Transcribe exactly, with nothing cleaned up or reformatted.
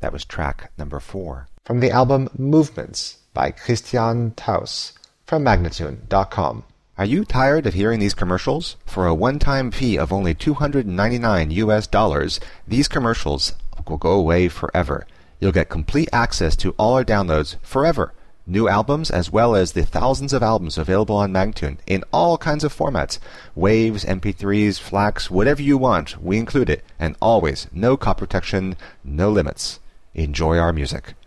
That was track number four. From the album Movements by Christian Taus from Magnatune dot com. Are you tired of hearing these commercials? For a one-time fee of only two hundred ninety-nine U S dollars, these commercials will go away forever. You'll get complete access to all our downloads forever. New albums as well as the thousands of albums available on Magnatune in all kinds of formats. Waves, M P threes, FLACs, whatever you want, we include it. And always, no copy protection, no limits. Enjoy our music.